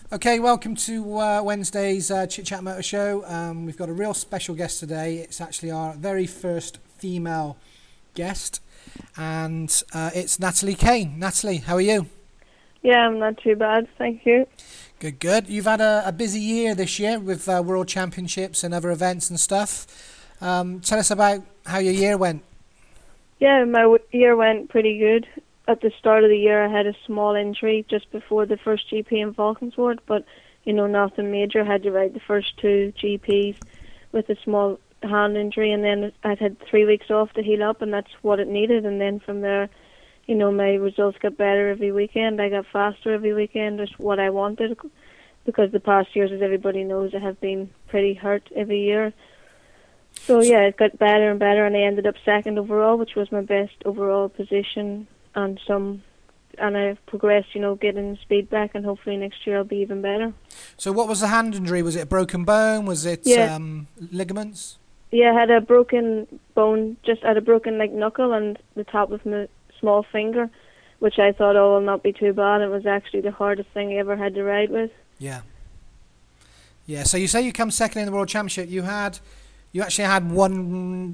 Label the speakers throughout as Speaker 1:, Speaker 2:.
Speaker 1: Okay, welcome to Wednesday's Chit Chat Motor Show. We've got a real special guest today. It's actually our very first female guest, and it's Natalie Kane. Natalie, how are you?
Speaker 2: Yeah, I'm not too bad, thank you.
Speaker 1: Good, good. You've had a busy year this year with World Championships and other events and stuff. Tell us about how your year went.
Speaker 2: Yeah, my year went pretty good. At the start of the year, I had a small injury just before the first GP in Falkensword, but nothing major. I had to ride the first two GPs with a small hand injury, and then I'd had 3 weeks off to heal up, and that's what it needed. And then from there, my results got better every weekend. I got faster every weekend. That's what I wanted, because the past years, as everybody knows, I have been pretty hurt every year. So yeah, it got better and better, and I ended up second overall, which was my best overall position. And I've progressed, getting speed back, and hopefully next year I'll be even better.
Speaker 1: So what was the hand injury? Was it a broken bone? Was it ligaments?
Speaker 2: Yeah, I had a broken bone, just had a broken knuckle and the top of my small finger, which I thought, will not be too bad. It was actually the hardest thing I ever had to ride with.
Speaker 1: Yeah. Yeah, so you say you come second in the World Championship. You actually had one.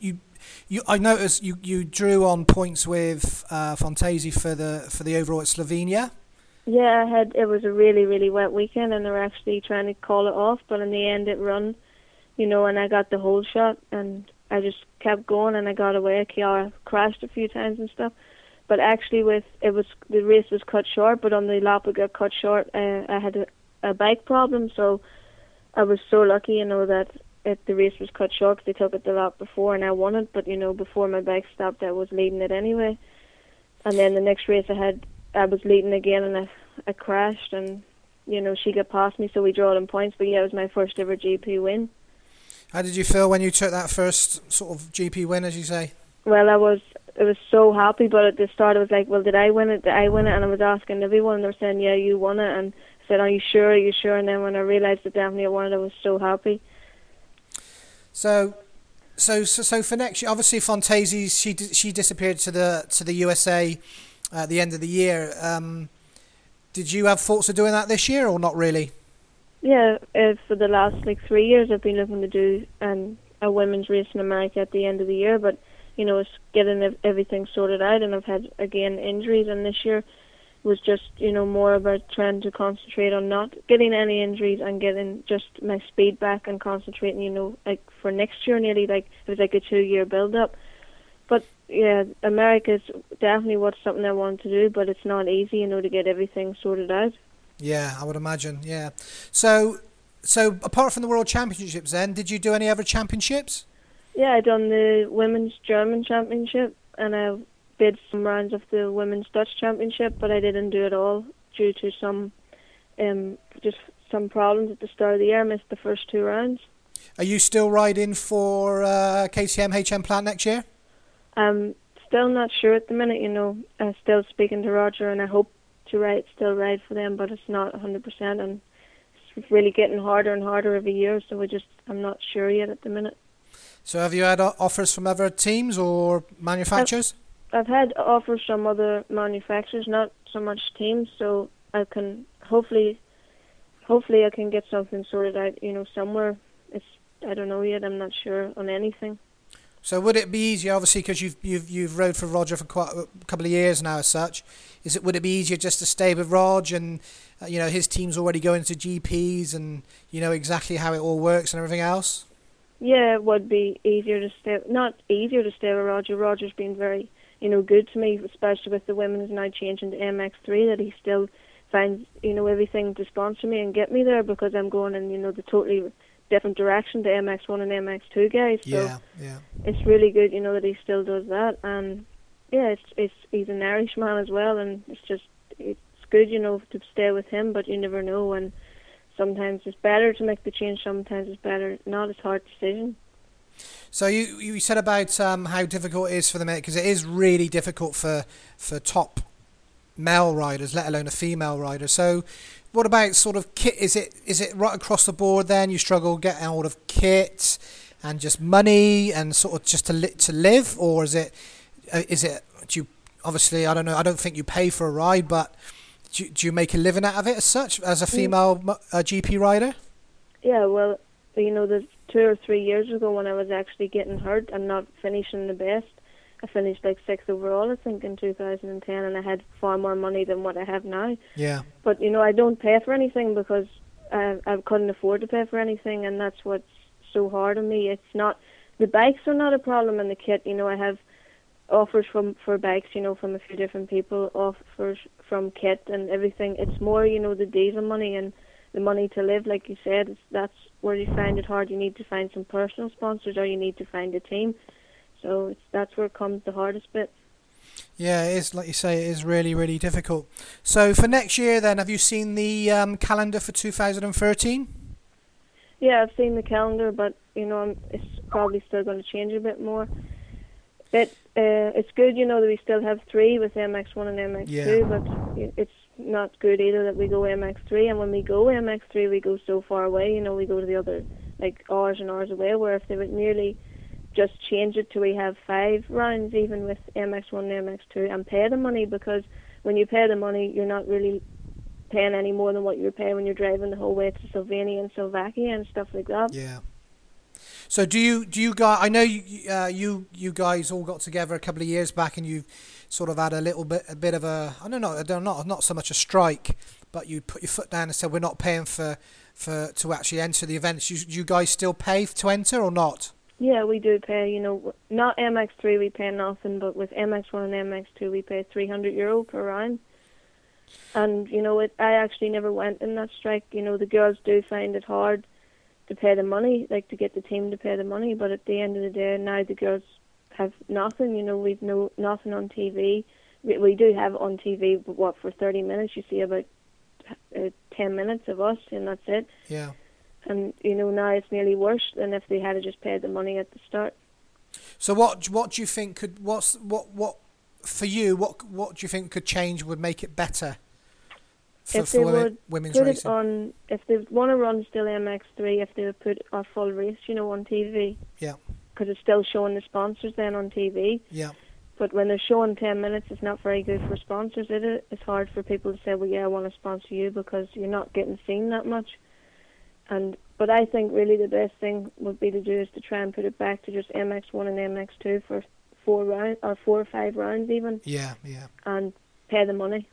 Speaker 1: I noticed you drew on points with Fontesi for the overall at Slovenia.
Speaker 2: Yeah, it was a really, really wet weekend, and they were actually trying to call it off, but in the end it run, and I got the whole shot, and I just kept going, and I got away. Chiara crashed a few times and stuff, but actually the race was cut short, but on the lap it got cut short. I had a bike problem, so I was so lucky, that the race was cut short, because they took it the lap before and I won it, but before my bike stopped I was leading it anyway. And then the next race I was leading again, and I crashed, and she got past me, so we drawed in points. But yeah, it was my first ever GP win.
Speaker 1: How did you feel when you took that first sort of GP win, as you say?
Speaker 2: Well, I was so happy, but at the start I was like, well, did I win it? Did I win it? And I was asking everyone, and they were saying, yeah, you won it. And I said, are you sure? Are you sure? And then when I realised that definitely I won it, I was so happy.
Speaker 1: So for next year, obviously Fontesi, she disappeared to the USA at the end of the year. Did you have thoughts of doing that this year, or not really?
Speaker 2: Yeah, for the last 3 years I've been looking to do a women's race in America at the end of the year, but it's getting everything sorted out, and I've had again injuries, and this year was just more about trying to concentrate on not getting any injuries and getting just my speed back and concentrating for next year. Nearly it was a 2-year build up. But yeah, America's definitely something I want to do, but it's not easy to get everything sorted out.
Speaker 1: Yeah, I would imagine. Yeah. So apart from the World Championships, then did you do any other championships?
Speaker 2: Yeah, I done the Women's German Championship, and I did some rounds of the Women's Dutch Championship, but I didn't do it all due to some problems at the start of the year. I missed the first 2 rounds.
Speaker 1: Are you still riding for KTM HM Plant next year?
Speaker 2: I'm still not sure at the minute. I'm still speaking to Roger, and I hope to still ride for them, but it's not 100%, and it's really getting harder and harder every year, so I'm not sure yet at the minute.
Speaker 1: So have you had offers from other teams or manufacturers?
Speaker 2: I've had offers from other manufacturers, not so much teams, so I can hopefully I can get something sorted out, somewhere. I don't know yet. I'm not sure on anything.
Speaker 1: So would it be easier, obviously, because you've rode for Roger for quite a couple of years now, as such? Would it be easier just to stay with Rog, and his team's already going to GPs, and exactly how it all works and everything else?
Speaker 2: Yeah, it would be easier to stay. Not easier to stay with Roger. Roger's been very good to me, especially with the women's now changing to MX3, that he still finds everything to sponsor me and get me there, because I'm going in the totally different direction to MX1 and MX2 guys. So
Speaker 1: yeah.
Speaker 2: It's really good, that he still does that, and yeah, he's an Irishman as well, and it's good, to stay with him, but you never know, and sometimes it's better to make the change, sometimes it's better not. It's a hard decision.
Speaker 1: So you said about how difficult it is for them, because it is really difficult for top male riders, let alone a female rider. So what about sort of kit? Is it right across the board then? You struggle getting hold of kit and just money and sort of just to live, or is it do you, obviously I don't know, I don't think you pay for a ride, but Do you make a living out of it as such, as a female GP rider?
Speaker 2: Yeah, well, the 2 or 3 years ago when I was actually getting hurt and not finishing the best, I finished like 6th overall, I think, in 2010, and I had far more money than what I have now.
Speaker 1: Yeah.
Speaker 2: But, I don't pay for anything because I couldn't afford to pay for anything, and that's what's so hard on me. It's not, the bikes are not a problem in the kit. I have offers for bikes, from a few different people, offers from kit and everything. It's more, the diesel money and the money to live, like you said. That's where you find it hard. You need to find some personal sponsors, or you need to find a team. So that's where comes the hardest bit.
Speaker 1: Yeah, it is, like you say, it is really, really difficult. So for next year then, have you seen the calendar for 2013?
Speaker 2: Yeah, I've seen the calendar, but, it's probably still going to change a bit more. But it's good, that we still have 3 with MX1 and MX2, but it's not good either that we go MX3. And when we go MX3, we go so far away, we go to the other, like, hours and hours away, where if they would nearly just change it to we have 5 rounds even with MX1 and MX2 and pay the money, because when you pay the money, you're not really paying any more than what you pay when you're driving the whole way to Slovenia and Slovakia and stuff like that.
Speaker 1: Yeah. So do you guys? I know you guys all got together a couple of years back, and you sort of had a bit of a, I don't know, not so much a strike, but you put your foot down and said we're not paying to actually enter the events. You guys still pay to enter or not?
Speaker 2: Yeah, we do pay. Not MX3 we pay nothing, but with MX1 and MX2 we pay €300 per round. And I actually never went in that strike. The girls do find it hard to pay the money, like to get the team to pay the money, but at the end of the day, now the girls have nothing. We've nothing on TV. We do have it on TV, but for 30 minutes you see about 10 minutes of us, and that's it.
Speaker 1: Yeah.
Speaker 2: And now it's nearly worse than if they had just paid the money at the start.
Speaker 1: So what do you think could what for you? What do you think could change, would make it better for women's racing?
Speaker 2: If they want to run still MX3, if they would put a full race, on TV.
Speaker 1: Yeah.
Speaker 2: Because it's still showing the sponsors then on TV.
Speaker 1: Yeah.
Speaker 2: But when they're showing 10 minutes, it's not very good for sponsors, is it? It's hard for people to say, well, yeah, I want to sponsor you, because you're not getting seen that much. But I think really the best thing would be to do is to try and put it back to just MX1 and MX2 for 4 rounds, or 4 or 5 rounds even.
Speaker 1: Yeah, yeah.
Speaker 2: And pay the money.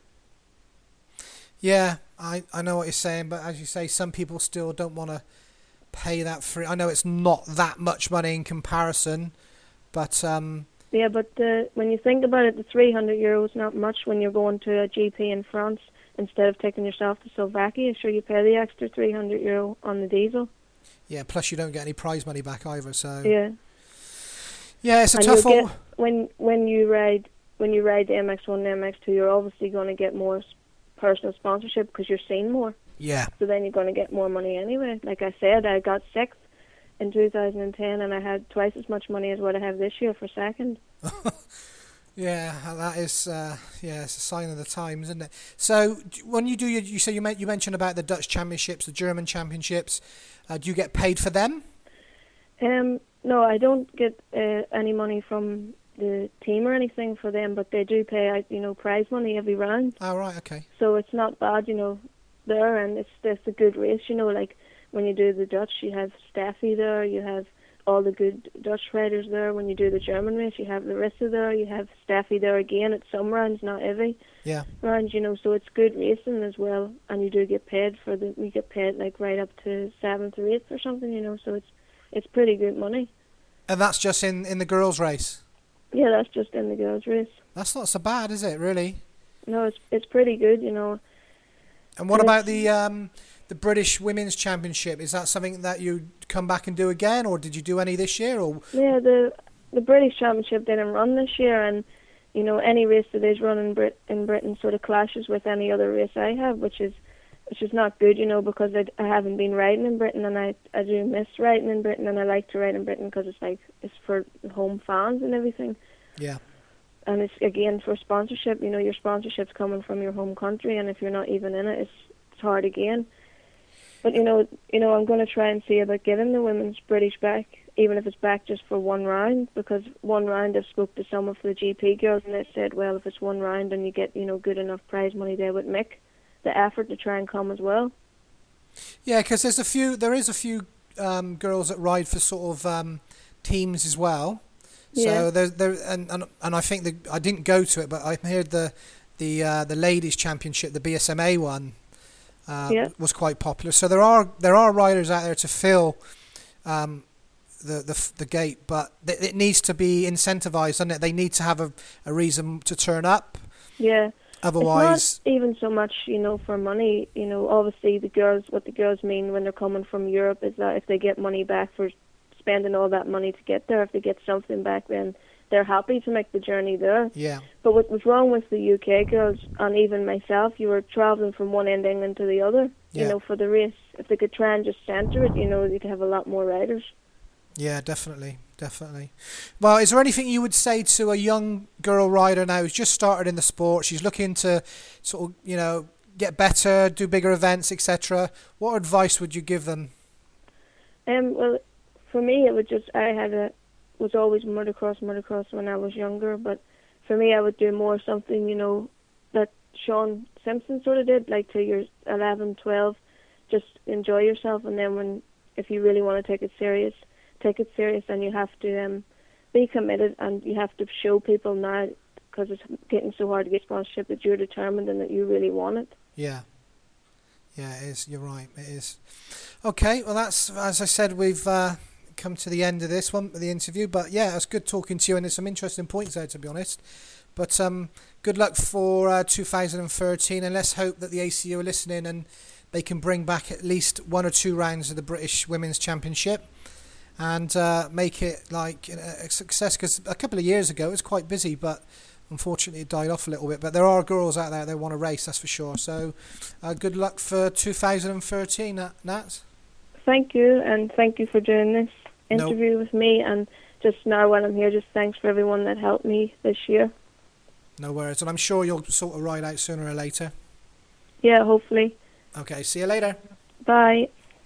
Speaker 1: Yeah, I know what you're saying, but as you say, some people still don't want to pay that free. I know it's not that much money in comparison, but
Speaker 2: yeah, but when you think about it, the €300 is not much when you're going to a GP in France. Instead of taking yourself to Slovakia, sure, you pay the extra €300 on the diesel.
Speaker 1: Yeah, plus you don't get any prize money back either. So
Speaker 2: yeah,
Speaker 1: it's a tough one.
Speaker 2: When you ride the MX1 and MX2, you're obviously going to get more personal sponsorship because you're seen more.
Speaker 1: Yeah.
Speaker 2: So then you're going to get more money anyway. Like I said, I got 6th in 2010, and I had twice as much money as what I have this year for 2nd.
Speaker 1: Yeah, that is it's a sign of the times, isn't it? So when you do you mentioned about the Dutch Championships, the German Championships. Do you get paid for them?
Speaker 2: No, I don't get any money from the team or anything for them, but they do pay out, prize money every round.
Speaker 1: Oh, right, okay.
Speaker 2: So it's not bad, there, and it's a good race, like when you do the Dutch, you have Staffy there, you have all the good Dutch riders there. When you do the German race, you have Larissa there, you have Staffy there again at some rounds, not every round, so it's good racing as well, and you do get paid we get paid like right up to 7th or 8th or something, so it's pretty good money.
Speaker 1: And that's just in the girls' race?
Speaker 2: Yeah, that's just in the girls' race.
Speaker 1: That's not so bad, is it, really?
Speaker 2: No, it's pretty good,
Speaker 1: And what about the British Women's Championship? Is that something that you come back and do again, or did you do any this year? Or
Speaker 2: yeah, the British Championship didn't run this year, and any race that is run in Britain sort of clashes with any other race I have, which is not good, because I haven't been riding in Britain, and I do miss riding in Britain, and I like to ride in Britain because it's for home fans and everything.
Speaker 1: Yeah.
Speaker 2: And it's again for sponsorship. Your sponsorship's coming from your home country, and if you're not even in it, it's hard again. But I'm going to try and see about giving the women's British back, even if it's back just for 1 round, because 1 round I've spoke to some of the GP girls, and they said, well, if it's 1 round and you get good enough prize money there with Mick, the effort to try and come as well.
Speaker 1: Yeah, because there is a few girls that ride for sort of teams as well.
Speaker 2: Yeah.
Speaker 1: So and I think I didn't go to it, but I heard the ladies championship, the BSMA one,
Speaker 2: Yeah.
Speaker 1: was quite popular. So there are riders out there to fill the gate, but it needs to be incentivized, doesn't it? They need to have a reason to turn up.
Speaker 2: Yeah.
Speaker 1: Otherwise,
Speaker 2: It's not even so much, for money. Obviously what the girls mean when they're coming from Europe is that if they get money back for spending all that money to get there, if they get something back, then they're happy to make the journey there.
Speaker 1: yeah,
Speaker 2: But what was wrong with the UK girls, and even myself, you were travelling from one end of England to the other,
Speaker 1: Yeah.
Speaker 2: for the race. If they could try and just centre it, you could have a lot more riders.
Speaker 1: yeah, definitely. Well, is there anything you would say to a young girl rider now who's just started in the sport? She's looking to sort of, get better, do bigger events, etc. What advice would you give them?
Speaker 2: Well, for me, was always motocross when I was younger, but for me, I would do more something, that Sean Simpson sort of did, like till you're 11, 12, just enjoy yourself, and then if you really want to take it serious, and you have to be committed, and you have to show people now, because it's getting so hard to get sponsorship, that you're determined and that you really want it.
Speaker 1: Yeah, it is. You're right. It is. Okay, well, that's, as I said, we've come to the end of this one, the interview. But yeah, it was good talking to you, and there's some interesting points there, to be honest. But good luck for 2013, and let's hope that the ACU are listening and they can bring back at least 1 or 2 rounds of the British Women's Championship and make it like a success. Because a couple of years ago it was quite busy, but unfortunately it died off a little bit. But there are girls out there that want to race, that's for sure. So good luck for 2013, Nat.
Speaker 2: Thank you, and thank you for doing this interview with me. And just now while I'm here, just thanks for everyone that helped me this year.
Speaker 1: No worries, and I'm sure you'll sort of ride out sooner or later.
Speaker 2: Yeah, hopefully.
Speaker 1: Okay, see you later.
Speaker 2: Bye.